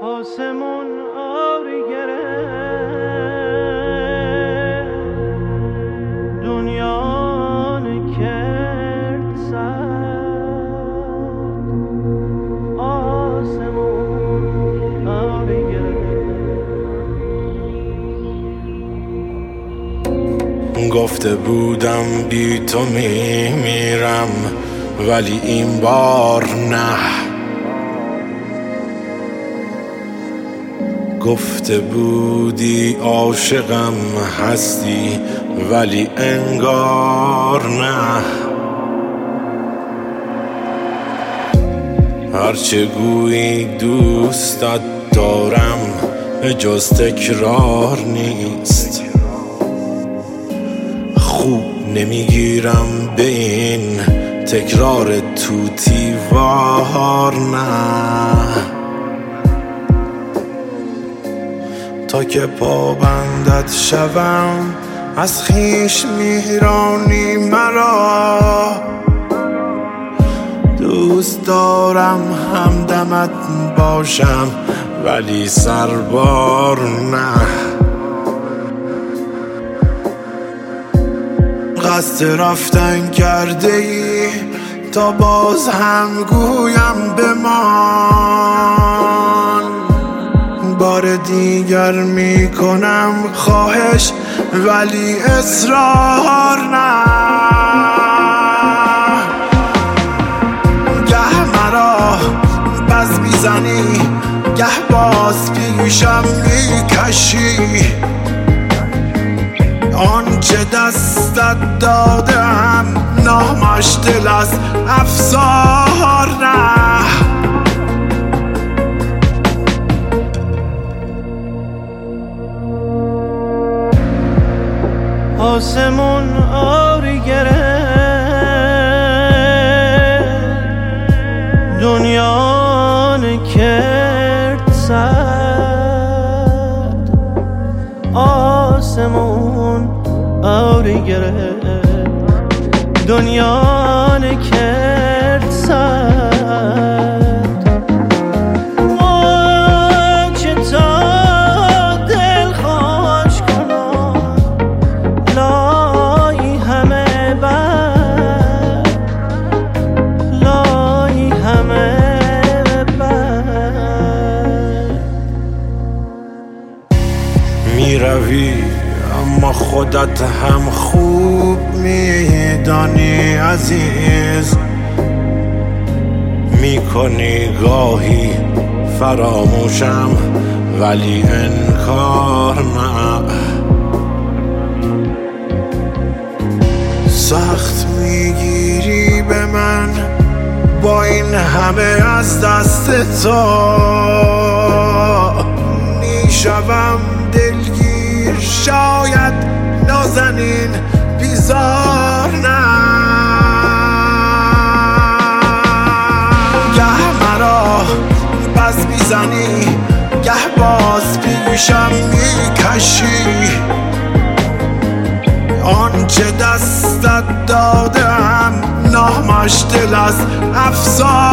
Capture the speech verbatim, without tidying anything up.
آسمون آری گرفت، دنیا نکرد سر. آسمون آری گرفت. گفته بودم بی تو میمیرم، ولی این بار نه. گفته بودی عاشقم هستی، ولی انگار نه. هرچه گویی دوستت دارم به جز تکرار نیست. خوب نمیگیرم به این تکرار توتی وار نه. تا که پابندت شوم از خویش میرانی مرا. دوست دارم همدمت باشم ولی سربار نه. قصد رفتن کرده ای تا باز هم گویم بمان. بار دیگر میکنم خواهش ولی اصرار نه. گه مرا بز میزنی گه باز پیشم میکشی. آنچه دستت دادم نامش دل از افسار نه. آسمون آری گرفت، دنیا نکرد سد. آسمون آری گرفت، دنیا نکرد سد. میروی اما خودت هم خوب میدانی عزیز. میکنی گاهی فراموشم ولی انکار نه. سخت میگیری به من با این همه از دست تو. میشوم دلگیر شاید نازنین بیزار نه. گه مرا بز میزنی گه باز پیشم میکشی. آنچه دستت دادم نامش دل از افسار